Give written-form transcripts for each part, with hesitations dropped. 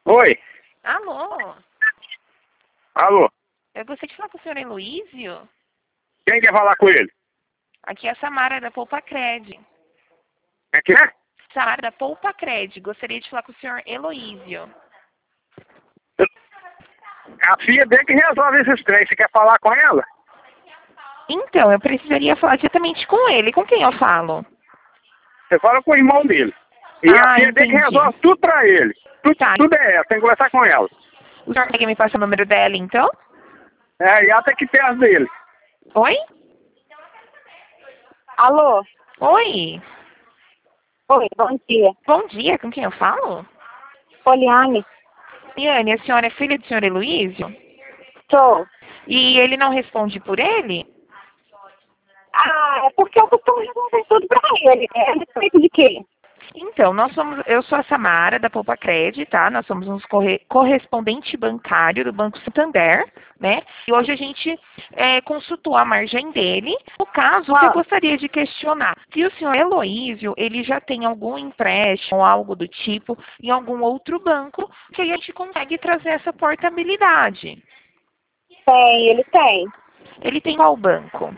Oi, Alô? alô, Eu gostaria de falar com o senhor Heloísio. quem quer falar com ele? Aqui é a Samara da Poupa Cred. É que é? Samara da Poupa Cred. Gostaria de falar com o senhor Heloísio. A filha dele que resolve esses trem, você quer falar com ela? Então, eu precisaria falar diretamente com ele. Com quem eu falo? Você fala com o irmão dele. E a filha dele que Entendi. resolve tudo pra ele. Tá. Tudo é ela, tem que conversar com ela. O senhor consegue me passar o número dela, então? É, e ela tem que ter as dele. Oi? Alô? Oi. Oi, bom dia. Bom dia, com quem eu falo? Poliane, Liane, a senhora é filha do senhor Heloísio? sou. E ele não responde por ele? Ah, é porque eu costumo resolver tudo pra ele, né? A respeito de quê? Então, eu sou a Samara da Poupa Cred, tá? Nós somos um correspondente bancário do Banco Santander, né? E hoje a gente consultou a margem dele. No caso, o que eu gostaria de questionar, se o senhor Heloísio, ele já tem algum empréstimo ou algo do tipo em algum outro banco, que aí a gente consegue trazer essa portabilidade. Tem, ele tem. Ele tem qual banco?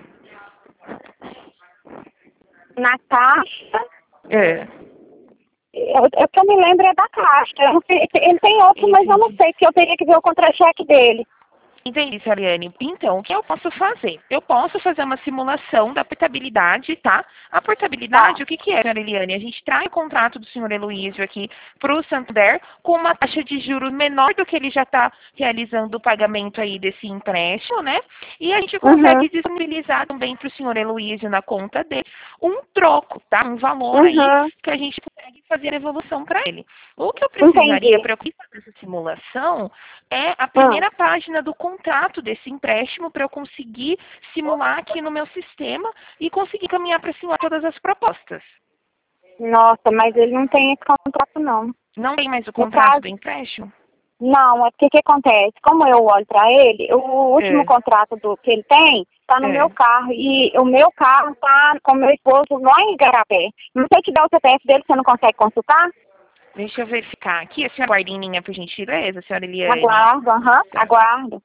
Na Caixa, É. eu que eu me lembro é da Caixa. Eu não sei, ele tem outro, mas eu não sei, porque eu teria que ver o contra-cheque dele. Entendi, Sariane. Então, o que eu posso fazer? Eu posso fazer uma simulação da portabilidade, tá? A portabilidade, Tá. o que que é, senhora Eliane? A gente traz o contrato do senhor Heloísio aqui para o Santander com uma taxa de juros menor do que ele já está realizando o pagamento aí desse empréstimo, né? E a gente consegue disponibilizar também para o senhor Heloísio na conta dele um troco, tá? Um valor aí que a gente consegue fazer a devolução para ele. O que eu precisaria Entendi. para eu fazer essa simulação é a primeira página do contrato desse empréstimo para eu conseguir simular aqui no meu sistema e conseguir caminhar para a senhora todas as propostas. Nossa, mas ele não tem esse contrato, não. Não tem mais o No contrato caso, do empréstimo? não, é porque o que acontece? Como eu olho pra ele, o último contrato que ele tem tá no meu carro. E o meu carro tá com meu esposo lá em Igarapé. Não sei te dar o CPF dele, você não consegue consultar? Deixa eu verificar aqui. A senhora guarda em linha, por gentileza, senhora Eliane? Aguardo, Tá. aguardo.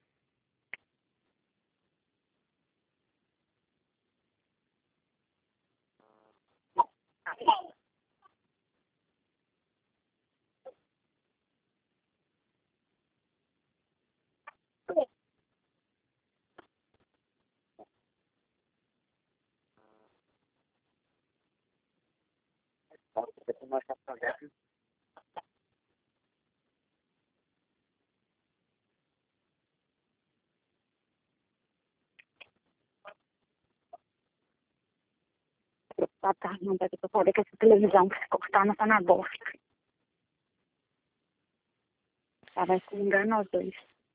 Boa tarde, não deve poder que essa televisão se cortar, não tá na bosta. Tá, vai se engano nós dois.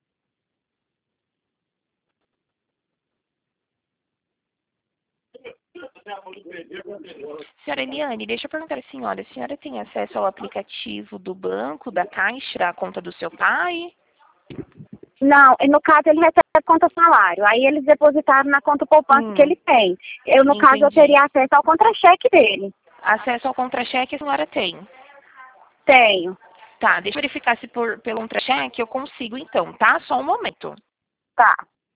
Senhora Eliane, deixa eu perguntar à senhora. A senhora tem acesso ao aplicativo do banco, da Caixa, da conta do seu pai? Não, no caso ele recebe a conta salário. Aí eles depositaram na conta poupança que ele tem. Eu, no caso, eu teria acesso ao contra-cheque dele. Acesso ao contra-cheque a senhora tem? Tenho. Tá, deixa eu verificar se pelo contra-cheque eu consigo então, tá? Só um momento. Tá.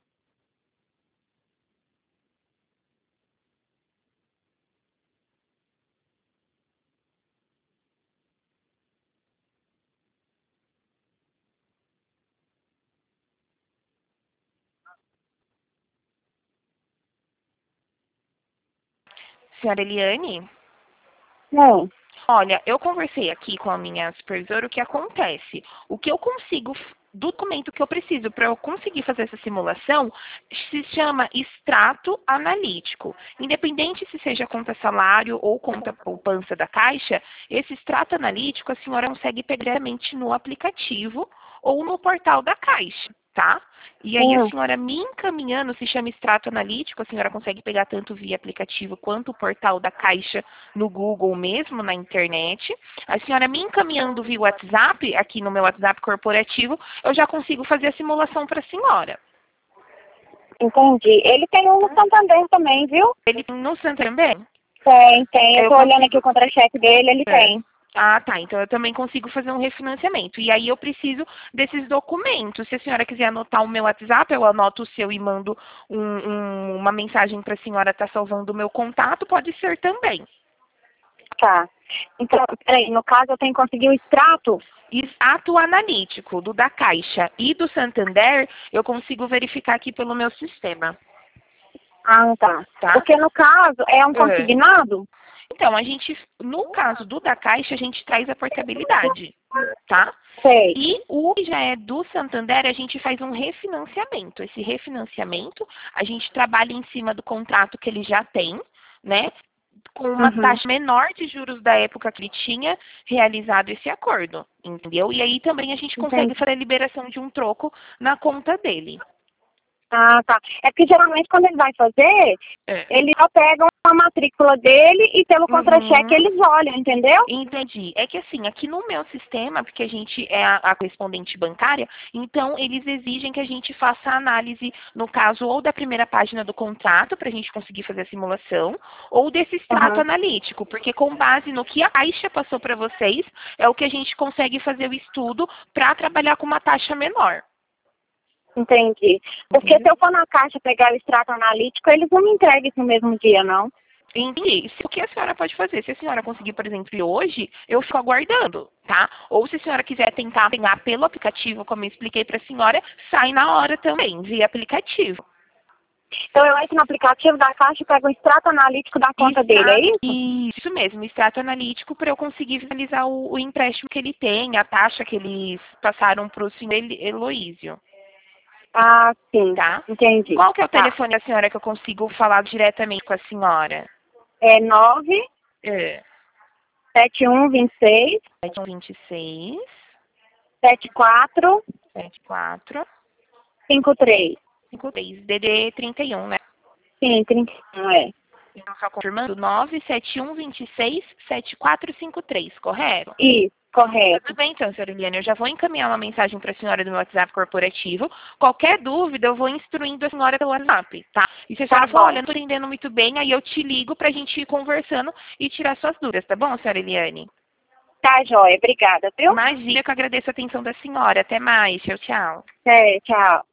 Senhora Eliane? Não. Olha, eu conversei aqui com a minha supervisora o que acontece. O que eu consigo, do documento que eu preciso para eu conseguir fazer essa simulação, se chama extrato analítico. Independente se seja conta salário ou conta poupança da Caixa, esse extrato analítico a senhora consegue pegar diretamente no aplicativo ou no portal da Caixa, tá? E aí a senhora me encaminhando, se chama extrato analítico, a senhora consegue pegar tanto via aplicativo quanto o portal da Caixa no Google mesmo, na internet. A senhora me encaminhando via WhatsApp, aqui no meu WhatsApp corporativo, eu já consigo fazer a simulação para a senhora. Entendi. Ele tem um no Santander também, viu? Ele tem no Santander também? Tem. Eu tô olhando aqui o contra-cheque dele, ele tem. Ah, tá. Então eu também consigo fazer um refinanciamento. E aí eu preciso desses documentos. Se a senhora quiser anotar o meu WhatsApp, eu anoto o seu e mando uma mensagem para a senhora estar salvando o meu contato, pode ser também. Tá. Então, peraí, no caso eu tenho que conseguir o extrato? Extrato analítico do da Caixa e do Santander, eu consigo verificar aqui pelo meu sistema. Ah, tá. Tá? Porque no caso é um consignado? Então, no caso do da Caixa, a gente traz a portabilidade, tá? Sei. E o que já é do Santander, a gente faz um refinanciamento. Esse refinanciamento, a gente trabalha em cima do contrato que ele já tem, né? Com uma taxa menor de juros da época que ele tinha realizado esse acordo, entendeu? E aí também a gente consegue fazer a liberação de um troco na conta dele. Ah, tá. É porque geralmente quando ele vai fazer, ele só pega a matrícula dele e pelo contra-cheque eles olham, entendeu? Entendi. É que assim, aqui no meu sistema, porque a gente é a correspondente bancária, então eles exigem que a gente faça a análise, no caso, ou da primeira página do contrato, para a gente conseguir fazer a simulação, ou desse extrato analítico, porque com base no que a Caixa passou para vocês, é o que a gente consegue fazer o estudo para trabalhar com uma taxa menor. Entendi. Porque se eu for na Caixa pegar o extrato analítico, eles não me entregam isso no mesmo dia, não? Entendi. O que a senhora pode fazer? Se a senhora conseguir, por exemplo, ir hoje, eu fico aguardando, tá? Ou se a senhora quiser tentar pegar pelo aplicativo, como eu expliquei para a senhora, sai na hora também, via aplicativo. Então eu entro no aplicativo da Caixa e pego o extrato analítico da conta dele, é isso? Isso mesmo, extrato analítico para eu conseguir visualizar o empréstimo que ele tem, a taxa que eles passaram para o senhor Heloísio. Ah, sim. Tá? Entendi. Qual que é o telefone da senhora que eu consigo falar diretamente com a senhora? É 9 7126 26 74 74 53. 53 DD 31, né? Sim, 31, é. Então, só confirmando, 971267453, correto? Isso, correto. Tudo bem, então, senhora Eliane, eu já vou encaminhar uma mensagem para a senhora do meu WhatsApp corporativo. Qualquer dúvida, eu vou instruindo a senhora pelo WhatsApp, tá? E se a senhora for, olha, não estou entendendo muito bem, aí eu te ligo para a gente ir conversando e tirar suas dúvidas, tá bom, senhora Eliane? Tá, joia. Obrigada, viu? Imagina que eu agradeço a atenção da senhora. Até mais. Tchau, tchau. É, tchau.